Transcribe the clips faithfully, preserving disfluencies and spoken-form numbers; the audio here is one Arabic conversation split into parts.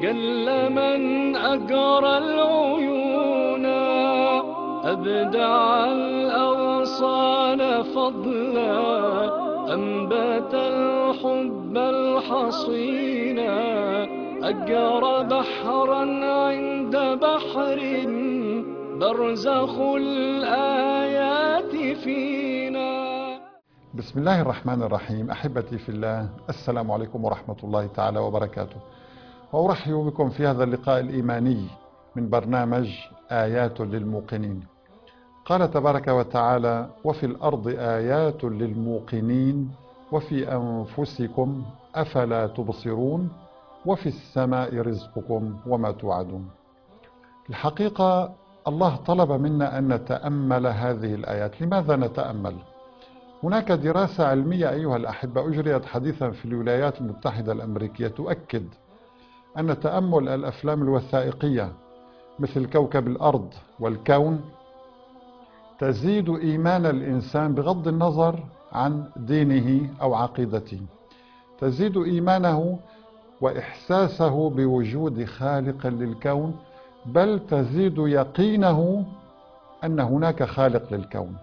قل من أقرى العيون أبدع الأغصان فضلا أنبت الحب الحصينا أقرى بحرا عند بحر برزخ الآيات فينا. بسم الله الرحمن الرحيم. أحبتي في الله، السلام عليكم ورحمة الله تعالى وبركاته، وأرحب بكم في هذا اللقاء الإيماني من برنامج آيات للموقنين. قال تبارك وتعالى: وفي الأرض آيات للموقنين وفي أنفسكم أفلا تبصرون وفي السماء رزقكم وما توعدون. الحقيقة الله طلب منا أن نتأمل هذه الآيات. لماذا نتأمل؟ هناك دراسة علمية أيها الأحبة أجريت حديثا في الولايات المتحدة الأمريكية تؤكد أن تأمل الأفلام الوثائقية مثل كوكب الأرض والكون تزيد إيمان الإنسان بغض النظر عن دينه أو عقيدته، تزيد إيمانه وإحساسه بوجود خالق للكون، بل تزيد يقينه أن هناك خالق للكون.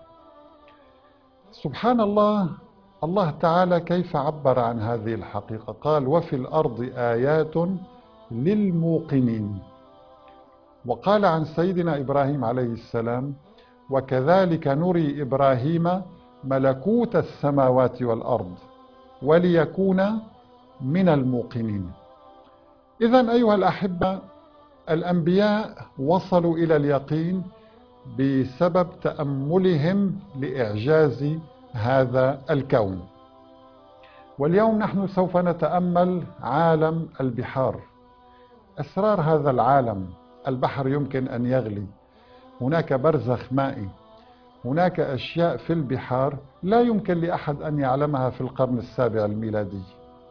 سبحان الله، الله تعالى كيف عبر عن هذه الحقيقة؟ قال: وفي الأرض آيات للموقنين. وقال عن سيدنا إبراهيم عليه السلام: وكذلك نري إبراهيم ملكوت السماوات والأرض وليكون من الموقنين. إذن أيها الأحبة، الأنبياء وصلوا إلى اليقين بسبب تأملهم لإعجاز هذا الكون. واليوم نحن سوف نتأمل عالم البحار، أسرار هذا العالم. البحر يمكن أن يغلي، هناك برزخ مائي، هناك أشياء في البحار لا يمكن لأحد أن يعلمها في القرن السابع الميلادي،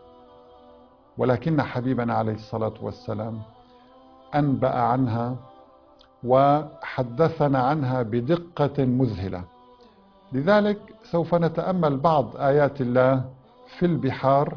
ولكن حبيبنا عليه الصلاة والسلام أنبأ عنها وحدثنا عنها بدقة مذهلة. لذلك سوف نتأمل بعض آيات الله في البحار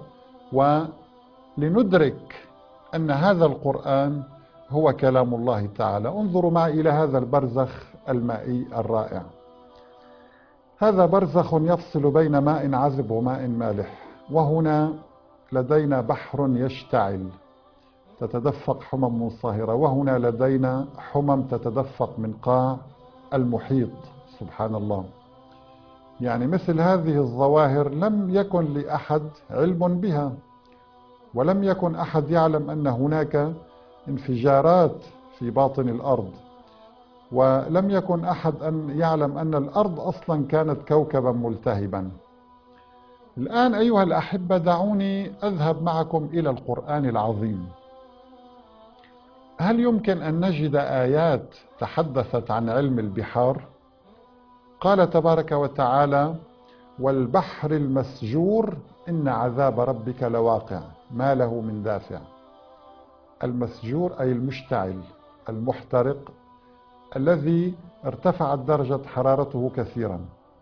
ولندرك أن هذا القرآن هو كلام الله تعالى. انظروا معي إلى هذا البرزخ المائي الرائع. هذا برزخ يفصل بين ماء عذب وماء مالح، وهنا لدينا بحر يشتعل تتدفق حمم منصهرة، وهنا لدينا حمم تتدفق من قاع المحيط. سبحان الله، يعني مثل هذه الظواهر لم يكن لأحد علم بها، ولم يكن أحد يعلم أن هناك انفجارات في باطن الأرض، ولم يكن أحد أن يعلم أن الأرض أصلا كانت كوكبا ملتهبا. الآن أيها الأحبة، دعوني أذهب معكم إلى القرآن العظيم. هل يمكن أن نجد آيات تحدثت عن علم البحار؟ قال تبارك وتعالى: والبحر المسجور إن عذاب ربك لواقع ما له من دافع. المسجور أي المشتعل المحترق الذي ارتفعت درجة حرارته كثيرا.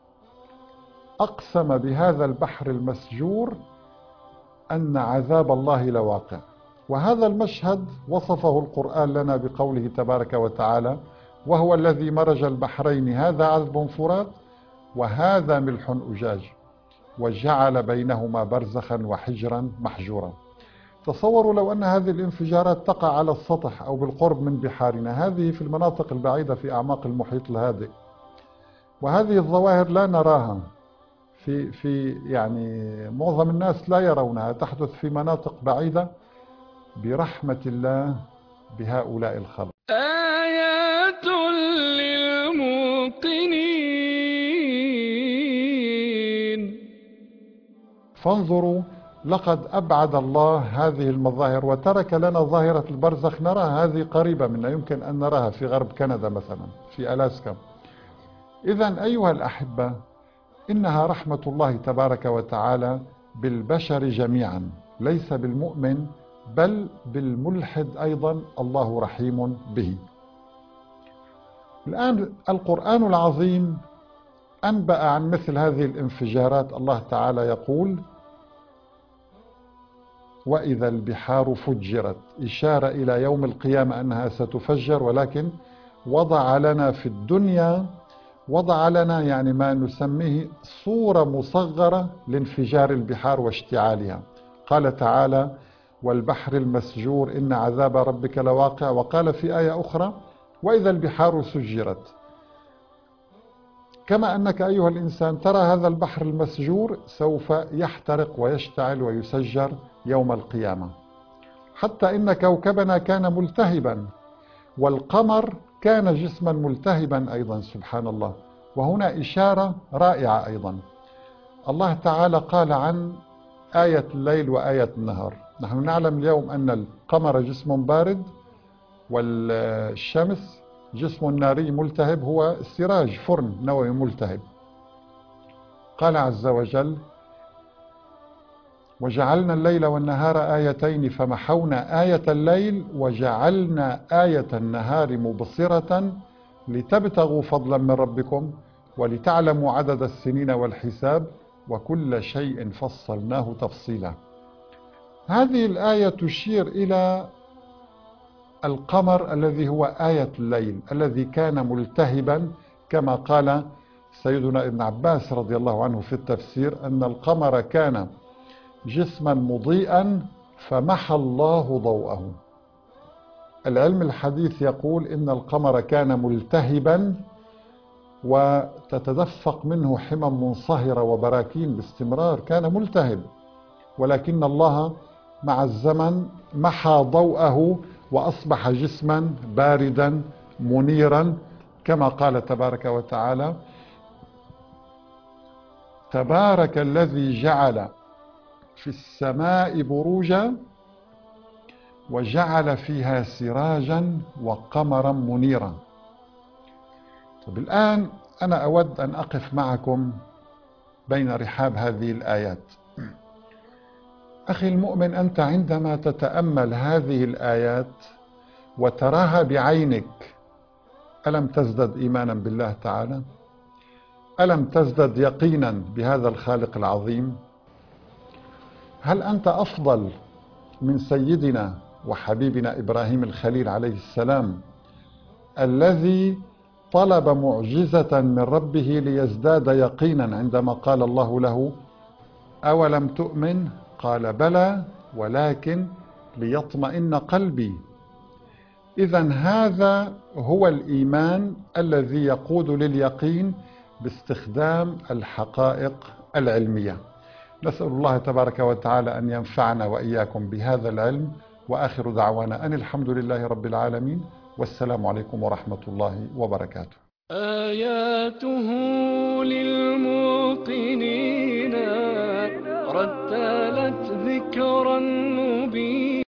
أقسم بهذا البحر المسجور أن عذاب الله لواقع. وهذا المشهد وصفه القرآن لنا بقوله تبارك وتعالى: وهو الذي مرج البحرين هذا عذب فرات وهذا ملح أجاج وجعل بينهما برزخا وحجرا محجورا. تصوروا لو أن هذه الانفجارات تقع على السطح أو بالقرب من بحارنا، هذه في المناطق البعيدة في أعماق المحيط الهادئ، وهذه الظواهر لا نراها في في يعني معظم الناس لا يرونها، تحدث في مناطق بعيدة برحمة الله بهؤلاء الخلق. آيات للموقنين. فانظروا، لقد أبعد الله هذه المظاهر وترك لنا ظاهرة البرزخ نراها، هذه قريبة منا، يمكن أن نراها في غرب كندا مثلا، في ألاسكا. إذن أيها الأحبة، إنها رحمة الله تبارك وتعالى بالبشر جميعا، ليس بالمؤمن بل بالملحد أيضا، الله رحيم به. الآن القرآن العظيم أنبأ عن مثل هذه الانفجارات. الله تعالى يقول: وإذا البحار فجرت، إشارة إلى يوم القيامة أنها ستفجر، ولكن وضع لنا في الدنيا وضع لنا يعني ما نسميه صورة مصغرة لانفجار البحار واشتعالها. قال تعالى: والبحر المسجور إن عذاب ربك لواقع. وقال في آية أخرى: وإذا البحار سجرت. كما أنك أيها الإنسان ترى هذا البحر المسجور سوف يحترق ويشتعل ويسجر يوم القيامة. حتى إن كوكبنا كان ملتهبا، والقمر كان جسما ملتهبا أيضا، سبحان الله. وهنا إشارة رائعة أيضا. الله تعالى قال عن آية الليل وآية النهار. نحن نعلم اليوم أن القمر جسم بارد، والشمس جسم ناري ملتهب، هو السراج فرن نووي ملتهب. قال عز وجل: وجعلنا الليل والنهار آيتين فمحونا آية الليل وجعلنا آية النهار مبصرة لتبتغوا فضلا من ربكم ولتعلموا عدد السنين والحساب وكل شيء فصلناه تفصيلا. هذه الآية تشير إلى القمر الذي هو آية الليل الذي كان ملتهبا، كما قال سيدنا ابن عباس رضي الله عنه في التفسير أن القمر كان جسما مضيئا فمحى الله ضوءه. العلم الحديث يقول إن القمر كان ملتهبا وتتدفق منه حمم منصهرة وبراكين باستمرار، كان ملتهب، ولكن الله مع الزمن محى ضوءه وأصبح جسما باردا منيرا، كما قال تبارك وتعالى: تبارك الذي جعل في السماء بروجا وجعل فيها سراجا وقمرا منيرا. طب الآن أنا أود أن أقف معكم بين رحاب هذه الآيات. أخي المؤمن، أنت عندما تتأمل هذه الآيات وتراها بعينك، ألم تزدد إيمانا بالله تعالى؟ ألم تزدد يقينا بهذا الخالق العظيم؟ هل أنت أفضل من سيدنا وحبيبنا إبراهيم الخليل عليه السلام الذي طلب معجزة من ربه ليزداد يقينا عندما قال الله له: أولم تؤمن؟ قال: بلى ولكن ليطمئن قلبي. إذن هذا هو الإيمان الذي يقود لليقين باستخدام الحقائق العلمية. نسأل الله تبارك وتعالى أن ينفعنا وإياكم بهذا العلم، وآخر دعوانا أن الحمد لله رب العالمين، والسلام عليكم ورحمة الله وبركاته. آياته للموقنين رتلت ذكرا مبينا.